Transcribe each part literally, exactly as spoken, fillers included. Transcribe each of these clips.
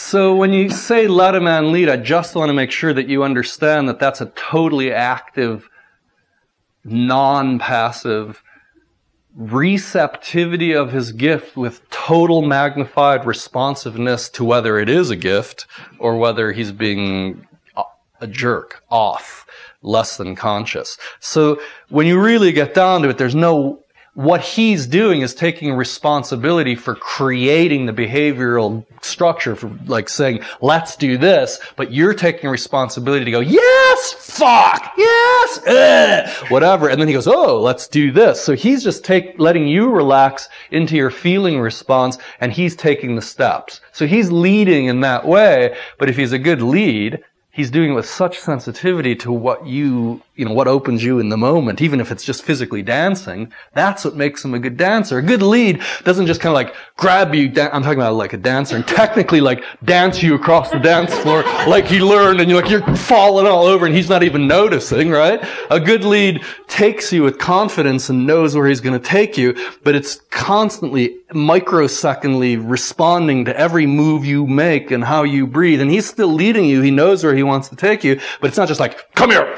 So when you say let a man lead, I just want to make sure that you understand that that's a totally active, non-passive receptivity of his gift with total magnified responsiveness to whether it is a gift or whether he's being a jerk, off, less than conscious. So when you really get down to it, there's no, what he's doing is taking responsibility for creating the behavioral structure, for like saying, let's do this, but you're taking responsibility to go, yes, fuck, yes, ugh, whatever. And then he goes, oh, let's do this. So he's just take, letting you relax into your feeling response, and he's taking the steps. So he's leading in that way, but if he's a good lead, he's doing it with such sensitivity to what you, you know, what opens you in the moment, even if it's just physically dancing. That's what makes him a good dancer. A good lead doesn't just kind of like grab you, da- I'm talking about like a dancer, and technically like dance you across the dance floor like he learned, and you're like, you're falling all over and he's not even noticing, right? A good lead takes you with confidence and knows where he's going to take you, but it's constantly, microsecondly responding to every move you make and how you breathe. And he's still leading you. He knows where he wants to take you, but it's not just like, come here,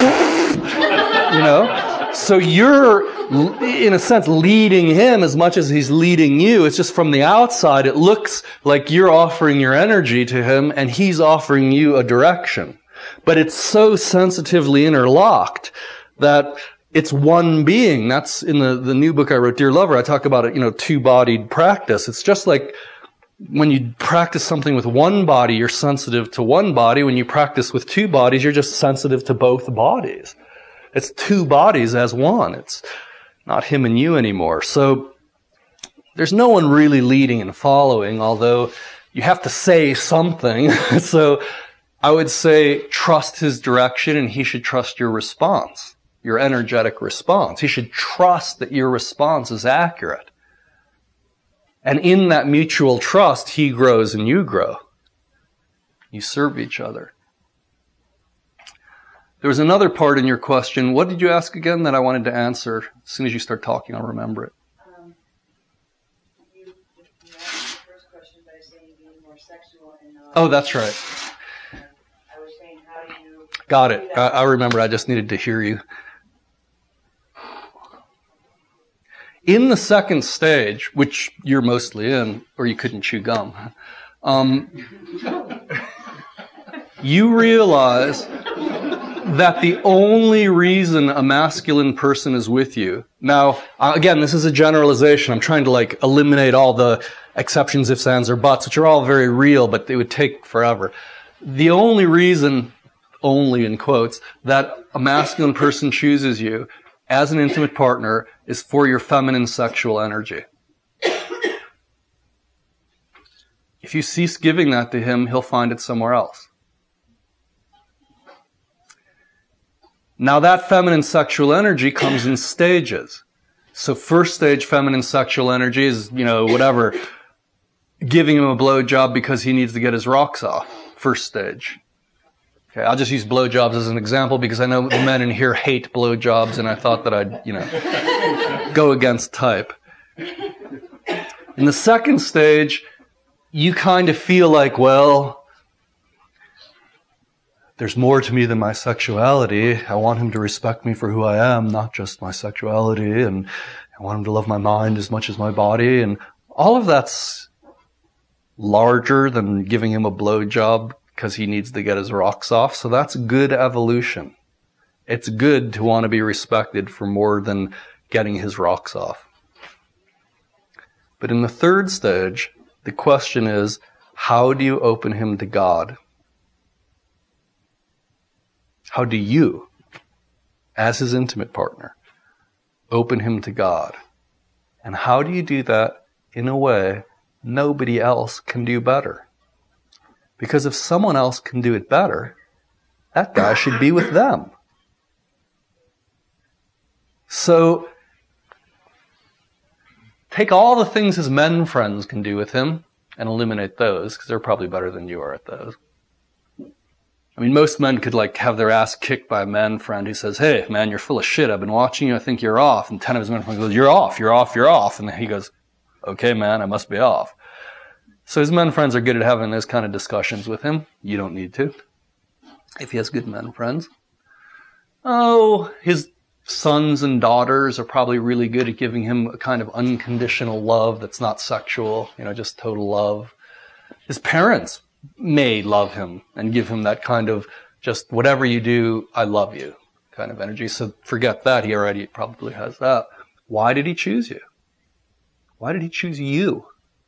you know? So you're, in a sense, leading him as much as he's leading you. It's just from the outside, it looks like you're offering your energy to him and he's offering you a direction. But it's so sensitively interlocked that it's one being. That's in the, the new book I wrote, Dear Lover, I talk about it, you know, two-bodied practice. It's just like when you practice something with one body, you're sensitive to one body. When you practice with two bodies, you're just sensitive to both bodies. It's two bodies as one. It's not him and you anymore. So there's no one really leading and following, although you have to say something. So I would say trust his direction and he should trust your response, your energetic response. He should trust that your response is accurate. And in that mutual trust, he grows and you grow. You serve each other. There was another part in your question. What did you ask again that I wanted to answer? As soon as you start talking, I'll remember it. Um, you, you asked the first question by saying being more sexual and not... Oh, that's right. I was saying, how do you... Got it. I, I remember. I just needed to hear you. In the second stage, which you're mostly in, or you couldn't chew gum, um, you realize that the only reason a masculine person is with you, now, again, this is a generalization. I'm trying to like eliminate all the exceptions, ifs, ands, or buts, which are all very real, but they would take forever. The only reason, only in quotes, that a masculine person chooses you as an intimate partner is for your feminine sexual energy. If you cease giving that to him, he'll find it somewhere else. Now that feminine sexual energy comes in stages. So first stage feminine sexual energy is, you know, whatever, giving him a blowjob because he needs to get his rocks off. First stage. Okay, I'll just use blowjobs as an example because I know the men in here hate blowjobs, and I thought that I'd, you know, go against type. In the second stage, you kind of feel like, well, there's more to me than my sexuality. I want him to respect me for who I am, not just my sexuality, and I want him to love my mind as much as my body, and all of that's larger than giving him a blowjob because he needs to get his rocks off. So that's good evolution. It's good to want to be respected for more than getting his rocks off. But in the third stage, the question is, how do you open him to God? How do you, as his intimate partner, open him to God? And how do you do that in a way nobody else can do better? Because if someone else can do it better, that guy should be with them. So, take all the things his men friends can do with him and eliminate those, because they're probably better than you are at those. I mean, most men could like have their ass kicked by a man friend who says, hey, man, you're full of shit. I've been watching you. I think you're off. And ten of his men friends goes, you're off, you're off, you're off. And he goes, okay, man, I must be off. So his men friends are good at having those kind of discussions with him. You don't need to, if he has good men friends. Oh, his sons and daughters are probably really good at giving him a kind of unconditional love that's not sexual, you know, just total love. His parents may love him and give him that kind of just whatever you do, I love you kind of energy. So forget that. He already probably has that. Why did he choose you? Why did he choose you?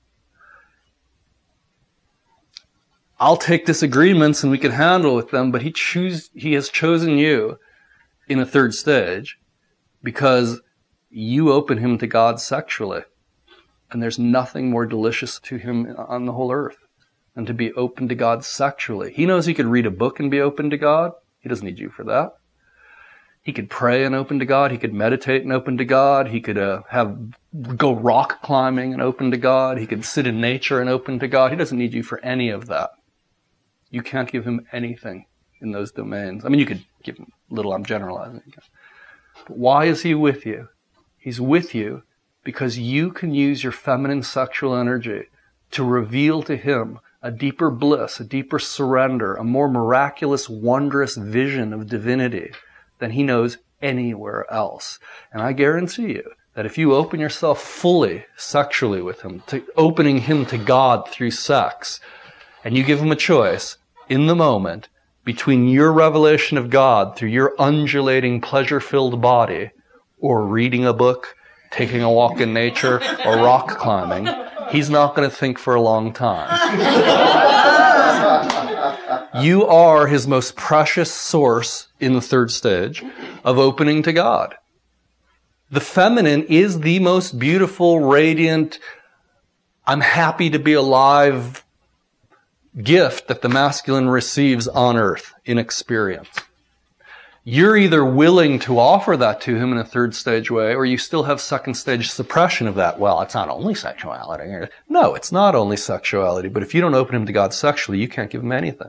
I'll take disagreements and we can handle with them, but he choose, he has chosen you in a third stage because you open him to God sexually. And there's nothing more delicious to him on the whole earth than to be open to God sexually. He knows he could read a book and be open to God. He doesn't need you for that. He could pray and open to God. He could meditate and open to God. He could uh, have go rock climbing and open to God. He could sit in nature and open to God. He doesn't need you for any of that. You can't give him anything in those domains. I mean, you could give him a little, I'm generalizing. But why is he with you? He's with you because you can use your feminine sexual energy to reveal to him a deeper bliss, a deeper surrender, a more miraculous, wondrous vision of divinity than he knows anywhere else. And I guarantee you that if you open yourself fully sexually with him, to opening him to God through sex, and you give him a choice in the moment between your revelation of God through your undulating, pleasure-filled body or reading a book, taking a walk in nature, or rock climbing, he's not going to think for a long time. You are his most precious source in the third stage of opening to God. The feminine is the most beautiful, radiant, I'm happy to be alive gift that the masculine receives on earth in experience. You're either willing to offer that to him in a third stage way, or you still have second stage suppression of that. Well, it's not only sexuality. No, it's not only sexuality, but if you don't open him to God sexually, you can't give him anything.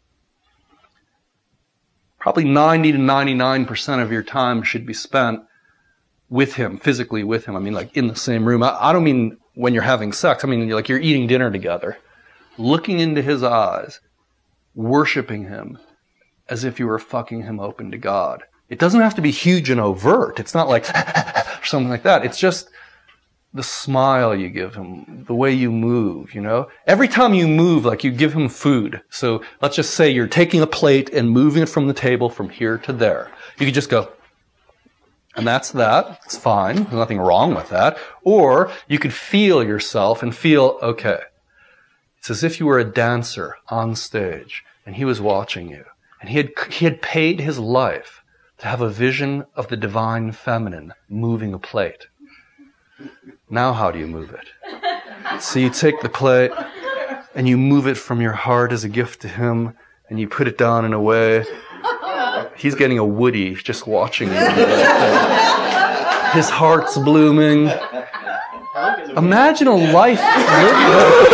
Probably ninety to ninety-nine percent of your time should be spent with him, physically with him. I mean, like in the same room. I, I don't mean when you're having sex. I mean, like you're eating dinner together, looking into his eyes, worshiping him as if you were fucking him open to God. It doesn't have to be huge and overt. It's not like something like that. It's just the smile you give him, the way you move, you know? Every time you move, like you give him food. So let's just say you're taking a plate and moving it from the table from here to there. You could just go, and that's that. It's fine. There's nothing wrong with that. Or you could feel yourself and feel, okay, it's as if you were a dancer on stage and he was watching you. And he had, he had paid his life to have a vision of the divine feminine moving a plate. Now how do you move it? So you take the plate and you move it from your heart as a gift to him and you put it down in a way. He's getting a Woody just watching you. His heart's blooming. Imagine a life lived.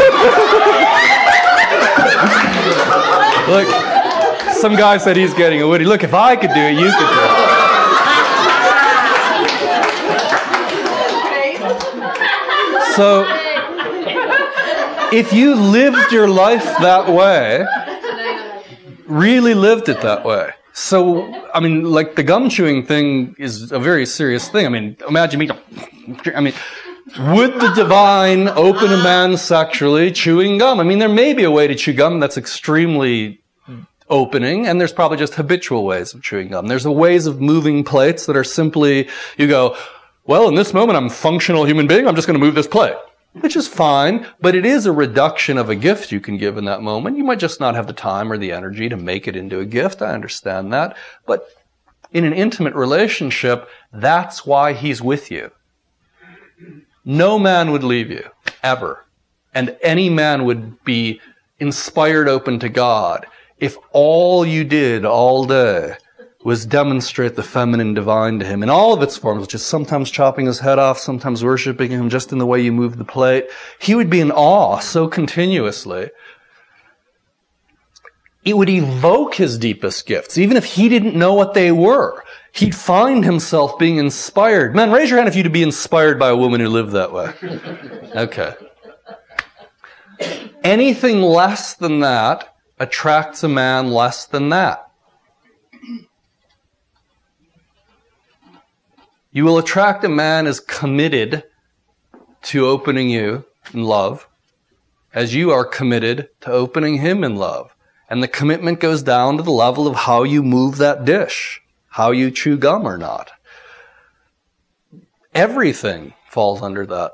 Look, some guy said he's getting a Woody. Look, if I could do it, you could do it. So, if you lived your life that way, really lived it that way. So, I mean, like the gum chewing thing is a very serious thing. I mean, imagine me, I mean, would the divine open a man sexually chewing gum? I mean, there may be a way to chew gum that's extremely opening, and there's probably just habitual ways of chewing gum. There's ways of moving plates that are simply, you go, well, in this moment, I'm a functional human being. I'm just going to move this plate, which is fine, but it is a reduction of a gift you can give in that moment. You might just not have the time or the energy to make it into a gift. I understand that. But in an intimate relationship, that's why he's with you. No man would leave you, ever. And any man would be inspired open to God if all you did all day was demonstrate the feminine divine to him in all of its forms, which is sometimes chopping his head off, sometimes worshiping him just in the way you move the plate. He would be in awe so continuously. It would evoke his deepest gifts, even if he didn't know what they were. He'd find himself being inspired. Man, raise your hand if you'd be inspired by a woman who lived that way. Okay. Anything less than that attracts a man less than that. You will attract a man as committed to opening you in love as you are committed to opening him in love. And the commitment goes down to the level of how you move that dish, how you chew gum or not. Everything falls under that.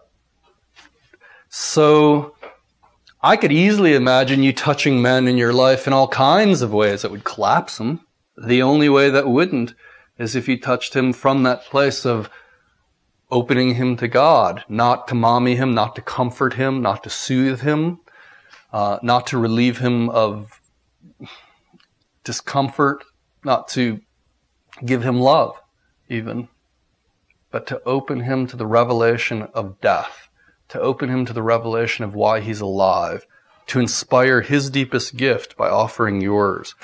So I could easily imagine you touching men in your life in all kinds of ways that would collapse them. The only way that wouldn't is if you touched him from that place of opening him to God, not to mommy him, not to comfort him, not to soothe him, uh, not to relieve him of discomfort, not to give him love even, but to open him to the revelation of death, to open him to the revelation of why he's alive, to inspire his deepest gift by offering yours.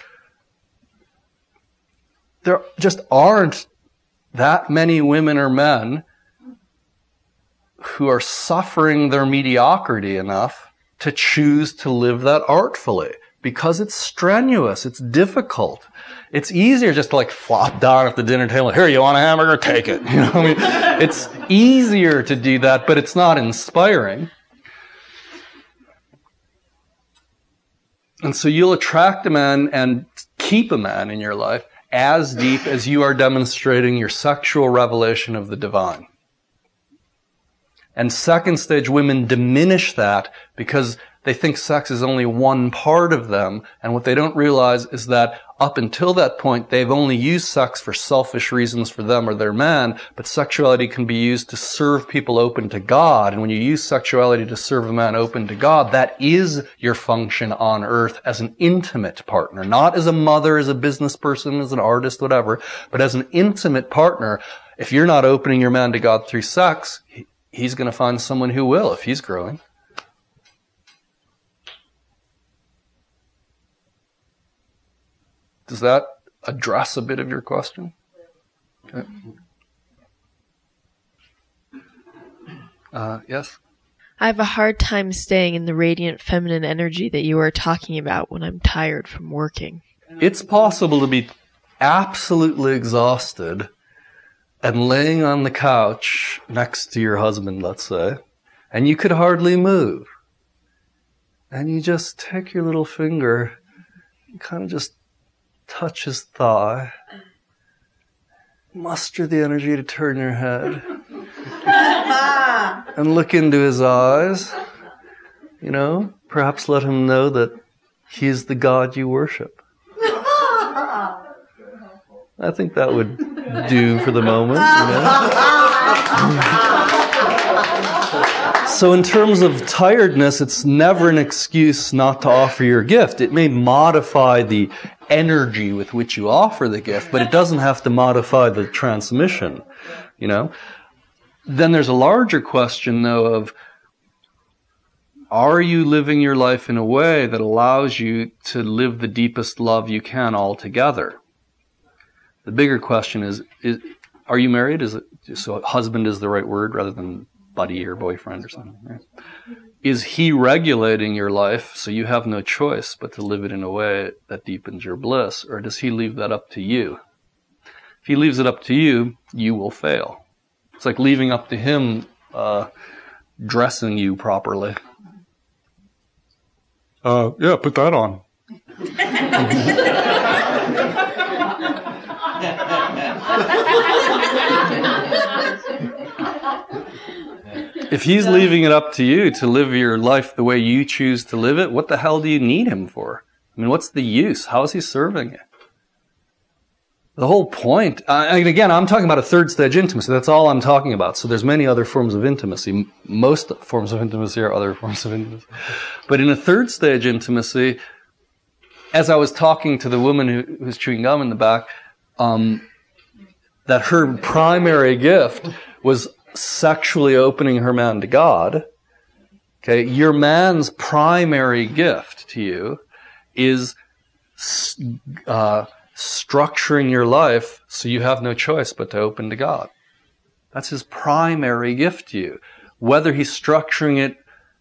There just aren't that many women or men who are suffering their mediocrity enough to choose to live that artfully, because it's strenuous, it's difficult. It's easier just to like flop down at the dinner table, here, you want a hamburger? Take it. You know, I mean, it's easier to do that, but it's not inspiring. And so you'll attract a man and keep a man in your life as deep as you are demonstrating your sexual revelation of the divine. And second stage women diminish that because they think sex is only one part of them, and what they don't realize is that up until that point, they've only used sex for selfish reasons for them or their man, but sexuality can be used to serve people open to God. And when you use sexuality to serve a man open to God, that is your function on earth as an intimate partner, not as a mother, as a business person, as an artist, whatever, but as an intimate partner. If you're not opening your man to God through sex, he's going to find someone who will if he's growing. Does that address a bit of your question? Okay. Uh, yes? I have a hard time staying in the radiant feminine energy that you are talking about when I'm tired from working. It's possible to be absolutely exhausted and laying on the couch next to your husband, let's say, and you could hardly move. And you just take your little finger and kind of just touch his thigh, muster the energy to turn your head, and look into his eyes. You know, perhaps let him know that he is the God you worship. I think that would do for the moment, you know? So in terms of tiredness, it's never an excuse not to offer your gift. It may modify the energy with which you offer the gift, but it doesn't have to modify the transmission, you know? Then there's a larger question, though, of are you living your life in a way that allows you to live the deepest love you can altogether? The bigger question is, is are you married? Is it, so husband is the right word rather than buddy or boyfriend or something, right? Is he regulating your life so you have no choice but to live it in a way that deepens your bliss? Or does he leave that up to you? If he leaves it up to you, you will fail. It's like leaving up to him uh, dressing you properly. Uh, yeah, put that on. If he's leaving it up to you to live your life the way you choose to live it, what the hell do you need him for? I mean, what's the use? How is he serving you? The whole point, uh, and again, I'm talking about a third stage intimacy. That's all I'm talking about. So there's many other forms of intimacy. Most forms of intimacy are other forms of intimacy. But in a third stage intimacy, as I was talking to the woman who, who's chewing gum in the back, um, that her primary gift was sexually opening her man to God. Okay, your man's primary gift to you is uh, structuring your life so you have no choice but to open to God. That's his primary gift to you. Whether he's structuring it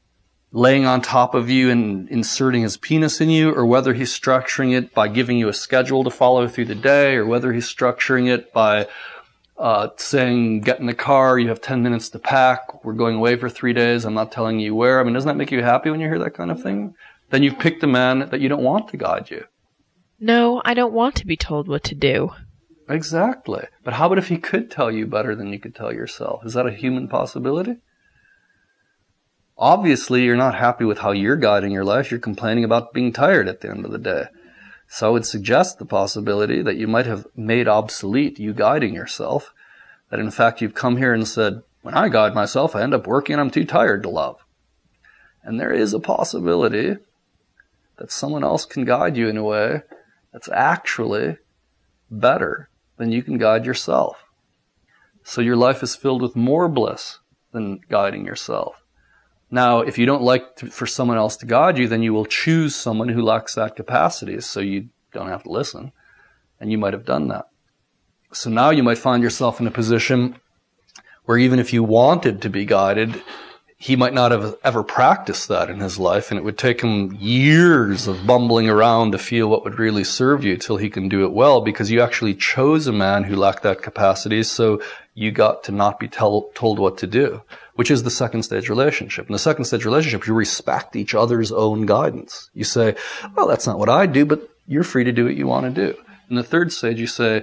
laying on top of you and inserting his penis in you, or whether he's structuring it by giving you a schedule to follow through the day, or whether he's structuring it by uh, saying, get in the car, you have ten minutes to pack, we're going away for three days, I'm not telling you where. I mean, doesn't that make you happy when you hear that kind of thing? Then you've picked a man that you don't want to guide you. No, I don't want to be told what to do. Exactly. But how about if he could tell you better than you could tell yourself? Is that a human possibility? Obviously, you're not happy with how you're guiding your life. You're complaining about being tired at the end of the day. So I would suggest the possibility that you might have made obsolete you guiding yourself. That in fact you've come here and said, when I guide myself, I end up working and I'm too tired to love. And there is a possibility that someone else can guide you in a way that's actually better than you can guide yourself. So your life is filled with more bliss than guiding yourself. Now, if you don't like to, for someone else to guide you, then you will choose someone who lacks that capacity, so you don't have to listen. And you might have done that. So now you might find yourself in a position where even if you wanted to be guided, he might not have ever practiced that in his life, and it would take him years of bumbling around to feel what would really serve you till he can do it well, because you actually chose a man who lacked that capacity, so you got to not be tell, told what to do, which is the second stage relationship. In the second stage relationship, you respect each other's own guidance. You say, well, that's not what I do, but you're free to do what you want to do. In the third stage, you say,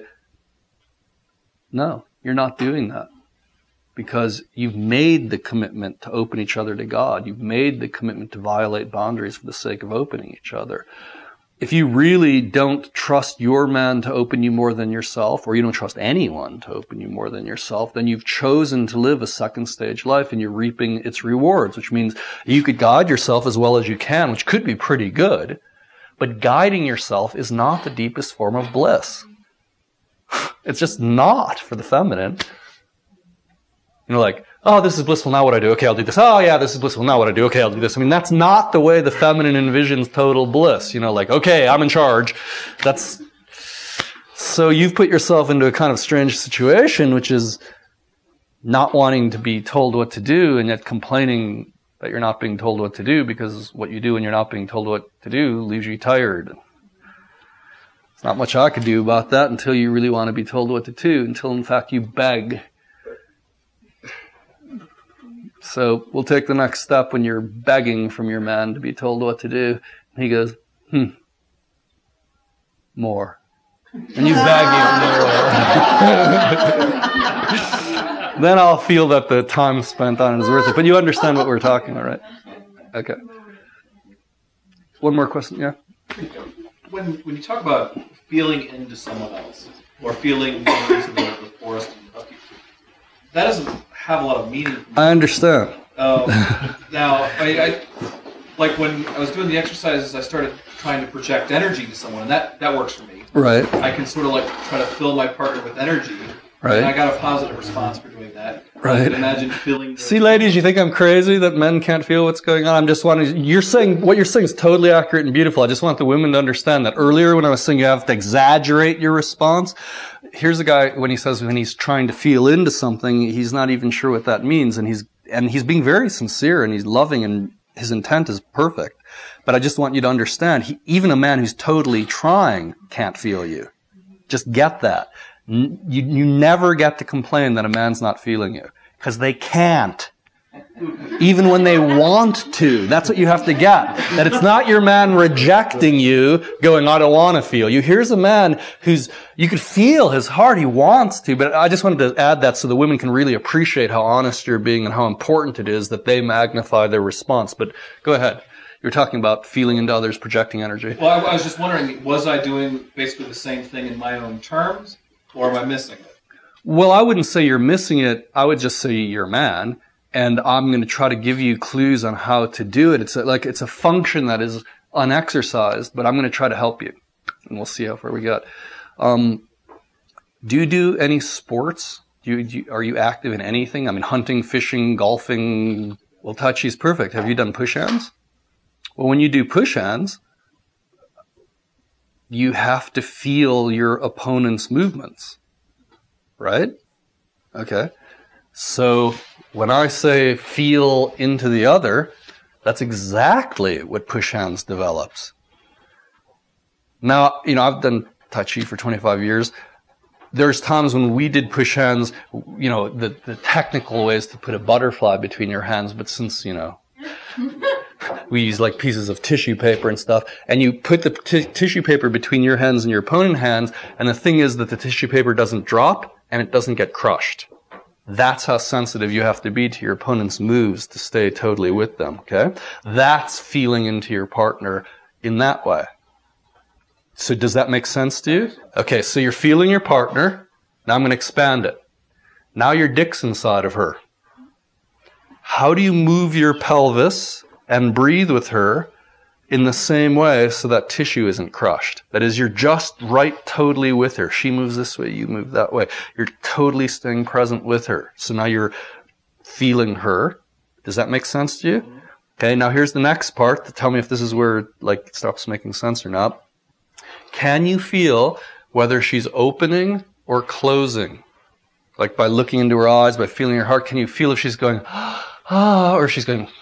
no, you're not doing that. Because you've made the commitment to open each other to God. You've made the commitment to violate boundaries for the sake of opening each other. If you really don't trust your man to open you more than yourself, or you don't trust anyone to open you more than yourself, then you've chosen to live a second stage life and you're reaping its rewards, which means you could guide yourself as well as you can, which could be pretty good, but guiding yourself is not the deepest form of bliss. It's just not for the feminine. You know, like, oh, this is blissful, now what I do? Okay, I'll do this. Oh, yeah, this is blissful, now what I do? Okay, I'll do this. I mean, that's not the way the feminine envisions total bliss. You know, like, okay, I'm in charge. That's... So you've put yourself into a kind of strange situation, which is not wanting to be told what to do and yet complaining that you're not being told what to do, because what you do when you're not being told what to do leaves you tired. There's not much I could do about that until you really want to be told what to do, until in fact you beg. So we'll take the next step when you're begging from your man to be told what to do. And he goes, hmm, more. And you beg him more. Then I'll feel that the time spent on it is worth it. But you understand what we're talking about, right? Okay. One more question, yeah? When when you talk about feeling into someone else, or feeling into the, the forest, that doesn't have a lot of meaning. I understand. Um, now, I, I like when I was doing the exercises, I started trying to project energy to someone, and that, that works for me. Right. I can sort of like try to fill my partner with energy. Right. And I got a positive response for doing that. Right. I can imagine feeling. See, ladies, you think I'm crazy that men can't feel what's going on? I'm just wanting. You're saying what you're saying is totally accurate and beautiful. I just want the women to understand that. Earlier, when I was saying you have to exaggerate your response, here's a guy when he says when he's trying to feel into something, he's not even sure what that means, and he's and he's being very sincere and he's loving and his intent is perfect. But I just want you to understand, he, even a man who's totally trying can't feel you. Just get that. You, you never get to complain that a man's not feeling you, because they can't. Even when they want to. That's what you have to get. That it's not your man rejecting you, going, I don't want to feel you. Here's a man who's, you could feel his heart, he wants to, but I just wanted to add that so the women can really appreciate how honest you're being and how important it is that they magnify their response. But go ahead. You were talking about feeling into others, projecting energy. Well, I, I was just wondering, was I doing basically the same thing in my own terms, or am I missing it? Well, I wouldn't say you're missing it. I would just say you're a man. And I'm going to try to give you clues on how to do it. It's a, like, it's a function that is unexercised, but I'm going to try to help you. And we'll see how far we got. Um, do you do any sports? Do you, do you, are you active in anything? I mean, hunting, fishing, golfing. Well, Tai Chi's perfect. Have you done push-hands? Well, when you do push-hands, you have to feel your opponent's movements. Right? Okay. So when I say feel into the other, That's exactly what push hands develops. Now, you know, I've done Tai Chi for twenty-five years. There's times when we did push hands, you know, the, the technical way is to put a butterfly between your hands, but since, you know, we use like pieces of tissue paper and stuff, and you put the t- tissue paper between your hands and your opponent's hands, and the thing is that the tissue paper doesn't drop and it doesn't get crushed. That's how sensitive you have to be to your opponent's moves to stay totally with them, okay? That's feeling into your partner in that way. So does that make sense to you? Okay, so you're feeling your partner. Now I'm going to expand it. Now your dick's inside of her. How do you move your pelvis and breathe with her in the same way so that tissue isn't crushed? That is, you're just right totally with her. She moves this way, you move that way. You're totally staying present with her. So now you're feeling her. Does that make sense to you? Okay, now here's the next part to tell me if this is where like it stops making sense or not. Can you feel whether she's opening or closing? Like by looking into her eyes, by feeling her heart, can you feel if she's going, ah, or she's going,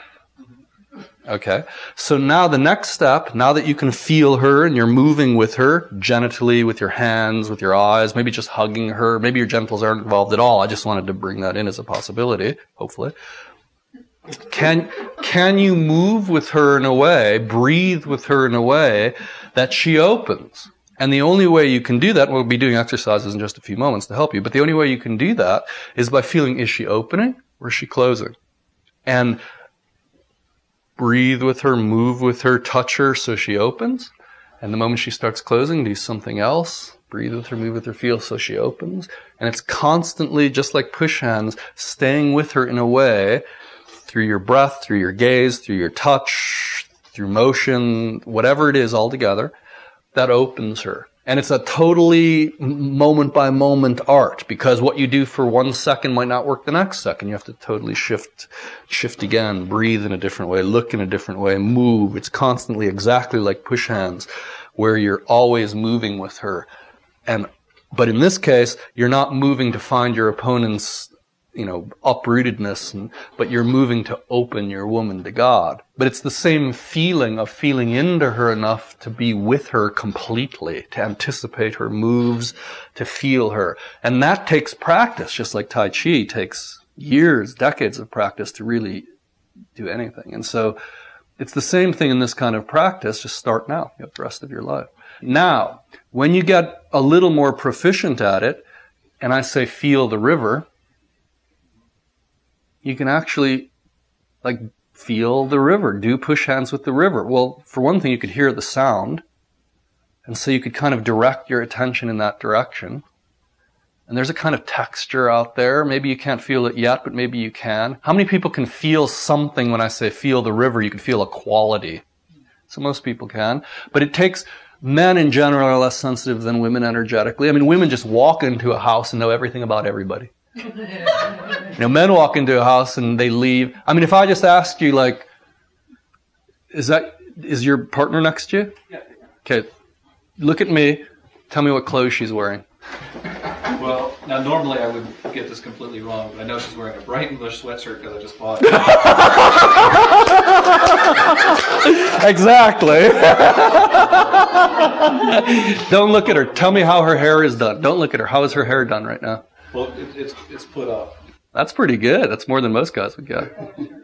okay. So now the next step, now that you can feel her and you're moving with her, genitally, with your hands, with your eyes, maybe just hugging her, maybe your genitals aren't involved at all. I just wanted to bring that in as a possibility, hopefully. Can, can you move with her in a way, breathe with her in a way that she opens? And the only way you can do that, we'll be doing exercises in just a few moments to help you, but the only way you can do that is by feeling, is she opening or is she closing? And breathe with her, move with her, touch her so she opens. And the moment she starts closing, do something else. Breathe with her, move with her, feel so she opens. And it's constantly, just like push hands, staying with her in a way through your breath, through your gaze, through your touch, through motion, whatever it is altogether, that opens her. And it's a totally moment-by-moment art, because what you do for one second might not work the next second. You have to totally shift, shift again, breathe in a different way, look in a different way, move. It's constantly exactly like push hands, where you're always moving with her. And, but in this case, you're not moving to find your opponent's, you know, uprootedness, and, but you're moving to open your woman to God. But it's the same feeling of feeling into her enough to be with her completely, to anticipate her moves, to feel her. And that takes practice, just like Tai Chi takes years, decades of practice to really do anything. And so it's the same thing in this kind of practice. Just start now. You have the rest of your life. Now, when you get a little more proficient at it, and I say feel the river, you can actually, like, feel the river, do push hands with the river. Well, for one thing, you could hear the sound, and so you could kind of direct your attention in that direction. And there's a kind of texture out there. Maybe you can't feel it yet, but maybe you can. How many people can feel something when I say feel the river? You can feel a quality. So most people can. But it takes, men in general are less sensitive than women energetically. I mean, women just walk into a house and know everything about everybody. You know, men walk into a house and they leave. I mean, if I just ask you, like, is that, is your partner next to you? Yeah. Okay. Look at me. Tell me what clothes she's wearing. Well, now normally I would get this completely wrong, but I know she's wearing a bright English sweatshirt because I just bought it. Exactly. Don't look at her. Tell me how her hair is done. Don't look at her. How is her hair done right now? Well, it, it's it's put up. That's pretty good. That's more than most guys would get.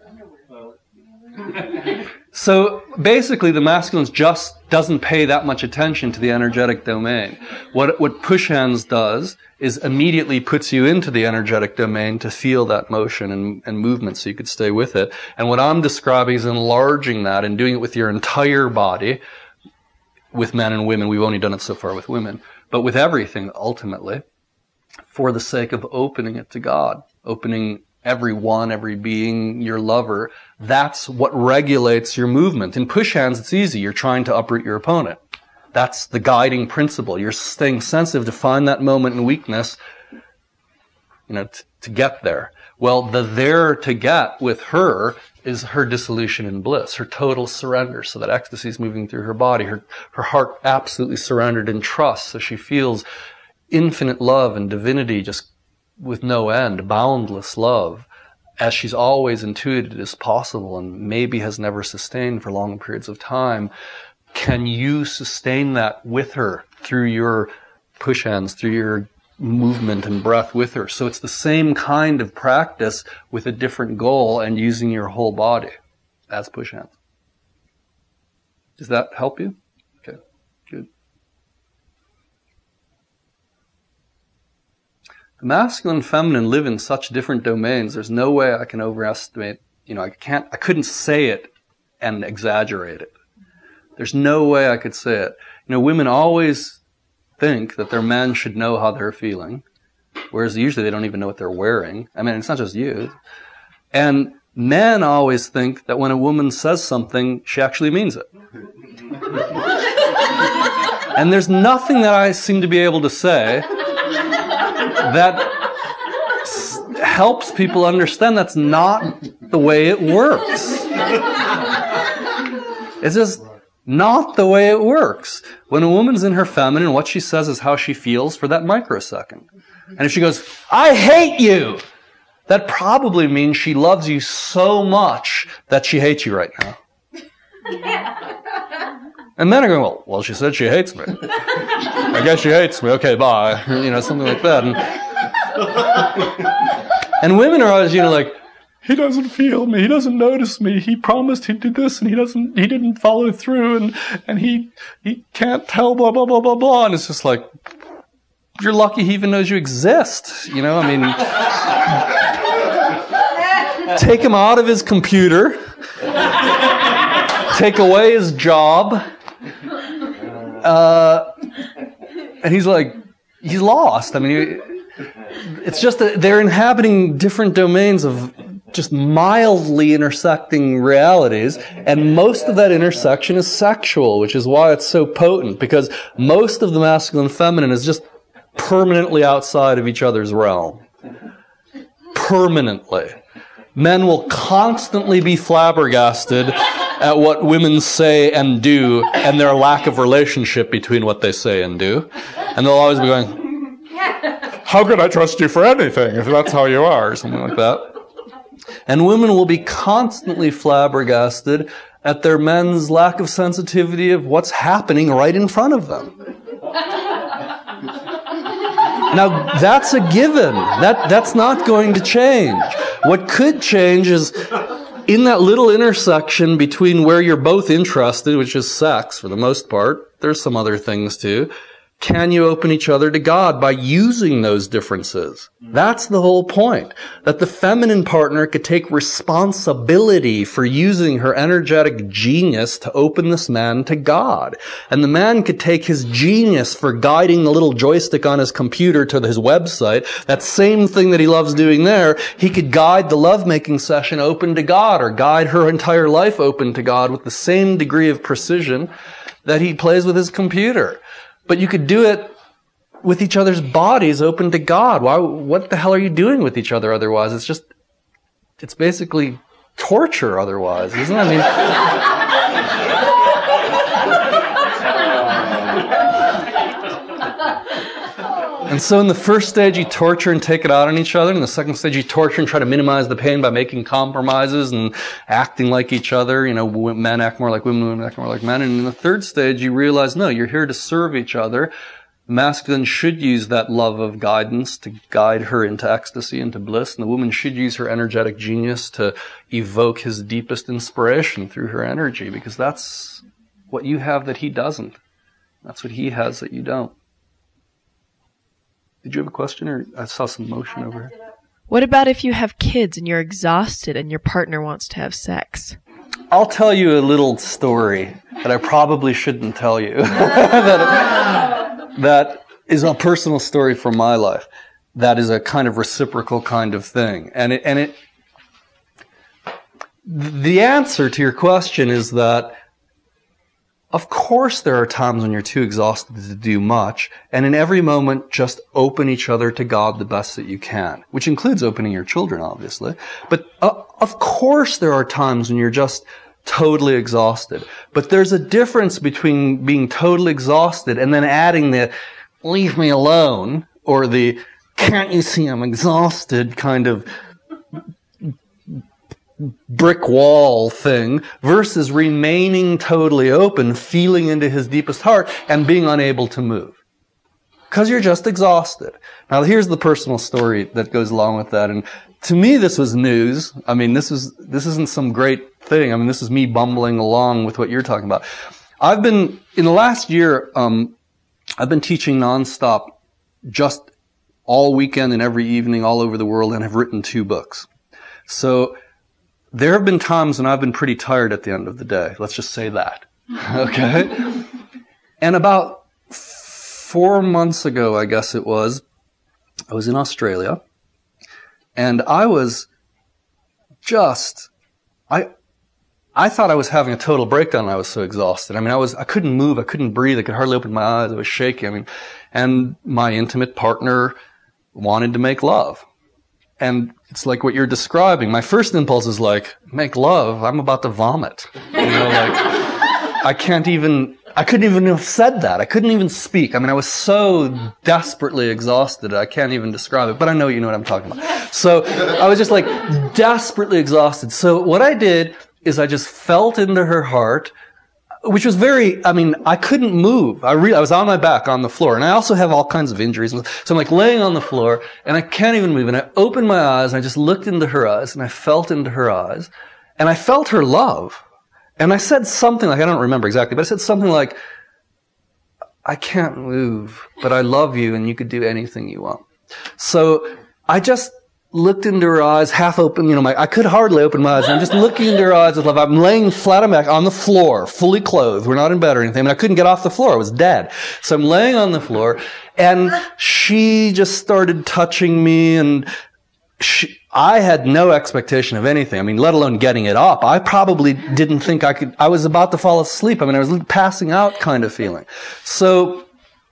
So basically, the masculine just doesn't pay that much attention to the energetic domain. What what push hands does is immediately puts you into the energetic domain to feel that motion and, and movement so you could stay with it. And what I'm describing is enlarging that and doing it with your entire body, with men and women. We've only done it so far with women, but with everything ultimately, for the sake of opening it to God, opening everyone, every being, your lover. That's what regulates your movement. In push hands, it's easy. You're trying to uproot your opponent. That's the guiding principle. You're staying sensitive to find that moment in weakness, you know, t- to get there. Well, the there to get with her is her dissolution in bliss, her total surrender, so that ecstasy is moving through her body, her, her heart absolutely surrendered in trust, so she feels infinite love and divinity just with no end, boundless love. as she's always intuited is possible and maybe has never sustained for long periods of time, can you sustain that with her through your push hands, through your movement and breath with her? So it's the same kind of practice with a different goal and using your whole body as push hands. Does that help you? Okay, good. The masculine and feminine live in such different domains. There's no way I can overestimate, you know, I can't, I couldn't say it and exaggerate it. There's no way I could say it. You know, women always think that their men should know how they're feeling, whereas usually they don't even know what they're wearing. I mean, it's not just you. And men always think that when a woman says something, she actually means it. And there's nothing that I seem to be able to say that s- helps people understand that's not the way it works. It's just not the way it works. When a woman's in her feminine, what she says is how she feels for that microsecond. And if she goes, I hate you, that probably means she loves you so much that she hates you right now. And men are going, well, well, she said she hates me. I guess she hates me. Okay, bye. You know, something like that. And, and women are always, you know, like, he doesn't feel me. He doesn't notice me. He promised he'd do this, and he doesn't. He didn't follow through, and and he he can't tell. Blah blah blah blah blah. And it's just like, you're lucky he even knows you exist. You know, I mean, take him out of his computer. Take away his job. Uh, and he's like, he's lost. I mean, it's just that they're inhabiting different domains of just mildly intersecting realities, and most of that intersection is sexual, which is why it's so potent, because most of the masculine and feminine is just permanently outside of each other's realm. Permanently. Men will constantly be flabbergasted at what women say and do and their lack of relationship between what they say and do. And they'll always be going, how could I trust you for anything if that's how you are, or something like that. And women will be constantly flabbergasted at their men's lack of sensitivity of what's happening right in front of them. Now, that's a given. That, that's not going to change. What could change is in that little intersection between where you're both interested, which is sex for the most part, there's some other things too, can you open each other to God by using those differences? That's the whole point. That the feminine partner could take responsibility for using her energetic genius to open this man to God. And the man could take his genius for guiding the little joystick on his computer to his website, that same thing that he loves doing there, he could guide the lovemaking session open to God, or guide her entire life open to God with the same degree of precision that he plays with his computer. But you could do it with each other's bodies open to God. Why? What the hell are you doing with each other otherwise? It's just, it's basically torture otherwise, isn't it? I mean, and so in the first stage you torture and take it out on each other. In the second stage you torture and try to minimize the pain by making compromises and acting like each other. You know, men act more like women, women act more like men. And in the third stage you realize, no, you're here to serve each other. The masculine should use that love of guidance to guide her into ecstasy, into bliss. And the woman should use her energetic genius to evoke his deepest inspiration through her energy, because that's what you have that he doesn't. That's what he has that you don't. Did you have a question, or I saw some motion over here? What about if you have kids and you're exhausted and your partner wants to have sex? I'll tell you a little story that I probably shouldn't tell you. that, that is a personal story from my life. That is a kind of reciprocal kind of thing. And it, and it, the answer to your question is that of course there are times when you're too exhausted to do much, and in every moment just open each other to God the best that you can, which includes opening your children, obviously. But uh, of course there are times when you're just totally exhausted. But there's a difference between being totally exhausted and then adding the leave me alone, or the can't you see I'm exhausted kind of brick wall thing versus remaining totally open, feeling into his deepest heart and being unable to move. Because you're just exhausted. Now here's the personal story that goes along with that. And to me this was news. I mean, this is, this isn't some great thing. I mean, this is me bumbling along with what you're talking about. I've been, in the last year, um, I've been teaching nonstop just all weekend and every evening all over the world, and have written two books. So there have been times when I've been pretty tired at the end of the day. Let's just say that. Okay? And about four months ago, I guess it was, I was in Australia, and I was just, I, I thought I was having a total breakdown. I was so exhausted. I mean, I was, I couldn't move. I couldn't breathe. I could hardly open my eyes. I was shaky. I mean, and my intimate partner wanted to make love. And it's like what you're describing. My first impulse is like, make love? I'm about to vomit. You know, like, I can't even, I couldn't even have said that. I couldn't even speak. I mean, I was so desperately exhausted, I can't even describe it. But I know you know what I'm talking about. So I was just like desperately exhausted. So what I did is I just felt into her heart, which was very, I mean, I couldn't move. I re- I was on my back on the floor. And I also have all kinds of injuries. So I'm like laying on the floor and I can't even move. And I opened my eyes and I just looked into her eyes and I felt into her eyes and I felt her love. And I said something like, I don't remember exactly, but I said something like, I can't move, but I love you and you could do anything you want. So I just looked into her eyes, half open, you know, my, I could hardly open my eyes. I'm just looking into her eyes with love. I'm laying flat on my back on the floor, fully clothed. We're not in bed or anything. I mean, I couldn't get off the floor. I was dead. So I'm laying on the floor and she just started touching me and she, I had no expectation of anything. I mean, let alone getting it up. I probably didn't think I could, I was about to fall asleep. I mean, I was passing out kind of feeling. So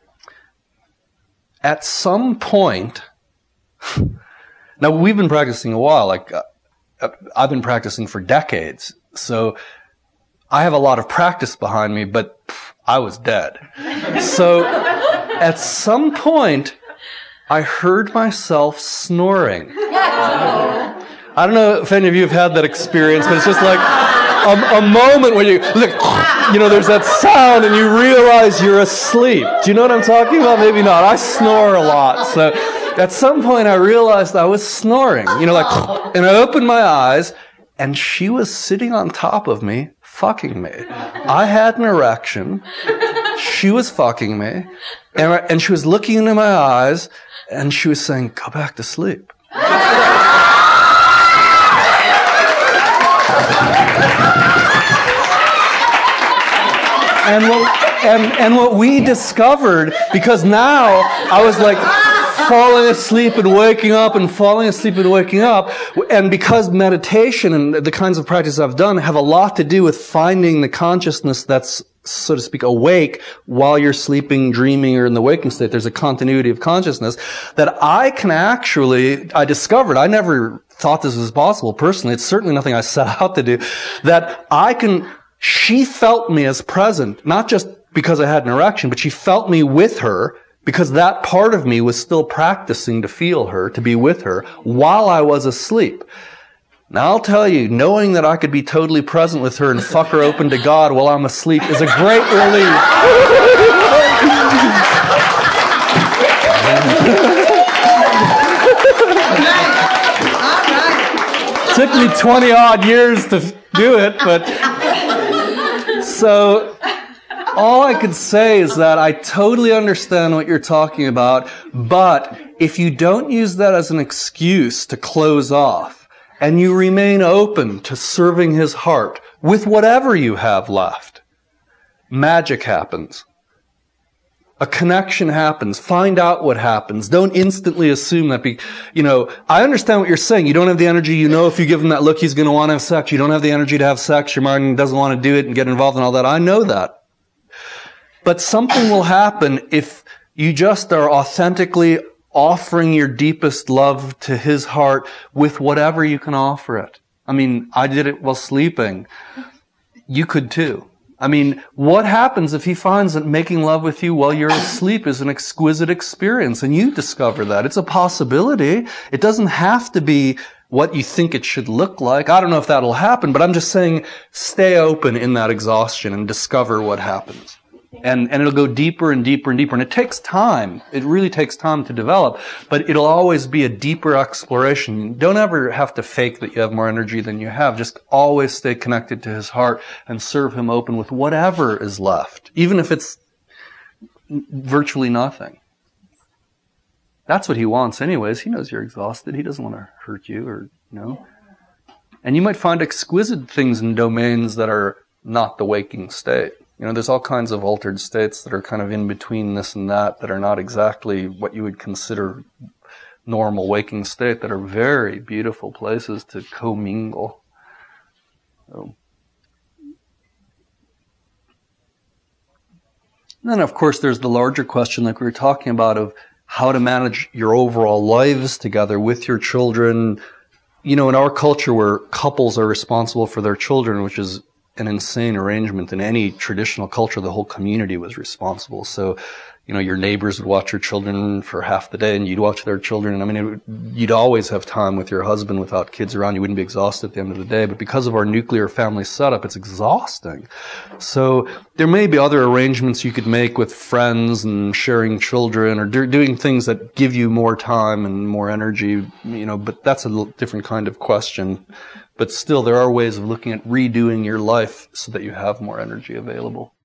at some point, now, we've been practicing a while. Like, uh, I've been practicing for decades. So I have a lot of practice behind me, but pff, I was dead. So at some point, I heard myself snoring. I don't know if any of you have had that experience, but it's just like a, a moment where you, like, you know, there's that sound and you realize you're asleep. Do you know what I'm talking about? Maybe not. I snore a lot. So at some point I realized I was snoring, you know, like, and I opened my eyes and she was sitting on top of me, fucking me. I had an erection. She was fucking me. And, I, and she was looking into my eyes and she was saying, go back to sleep. And what, and, and what we discovered, because now I was like falling asleep and waking up and falling asleep and waking up, and because meditation and the kinds of practice I've done have a lot to do with finding the consciousness that's, so to speak, awake while you're sleeping, dreaming, or in the waking state. There's a continuity of consciousness that I can actually, I discovered, I never thought this was possible personally. It's certainly nothing I set out to do, that I can, she felt me as present, not just because I had an erection, but she felt me with her because that part of me was still practicing to feel her, to be with her, while I was asleep. Now I'll tell you, knowing that I could be totally present with her and fuck her open to God while I'm asleep is a great relief. Took me twenty odd years to do it, but so all I could say is that I totally understand what you're talking about, but if you don't use that as an excuse to close off, and you remain open to serving his heart with whatever you have left, magic happens. A connection happens. Find out what happens. Don't instantly assume that, be, you know, I understand what you're saying. You don't have the energy. You know if you give him that look, he's going to want to have sex. You don't have the energy to have sex. Your mind doesn't want to do it and get involved in all that. I know that. But something will happen if you just are authentically offering your deepest love to his heart with whatever you can offer it. I mean, I did it while sleeping. You could too. I mean, what happens if he finds that making love with you while you're asleep is an exquisite experience and you discover that? It's a possibility. It doesn't have to be what you think it should look like. I don't know if that'll happen, but I'm just saying stay open in that exhaustion and discover what happens. And, and it'll go deeper and deeper and deeper. And it takes time. It really takes time to develop. But it'll always be a deeper exploration. You don't ever have to fake that you have more energy than you have. Just always stay connected to his heart and serve him open with whatever is left. Even if it's virtually nothing. That's what he wants anyways. He knows you're exhausted. He doesn't want to hurt you or, you know. And you might find exquisite things in domains that are not the waking state. You know, there's all kinds of altered states that are kind of in between this and that, that are not exactly what you would consider normal waking state, that are very beautiful places to commingle. So. And then, of course, there's the larger question, like we were talking about, of how to manage your overall lives together with your children. You know, in our culture where couples are responsible for their children, which is an insane arrangement. In any traditional culture, the whole community was responsible. So, you know, your neighbors would watch your children for half the day and you'd watch their children. And I mean, it would, you'd always have time with your husband without kids around. You wouldn't be exhausted at the end of the day. But because of our nuclear family setup, it's exhausting. So there may be other arrangements you could make with friends and sharing children or do, doing things that give you more time and more energy, you know, but that's a little different kind of question. But still, there are ways of looking at redoing your life so that you have more energy available.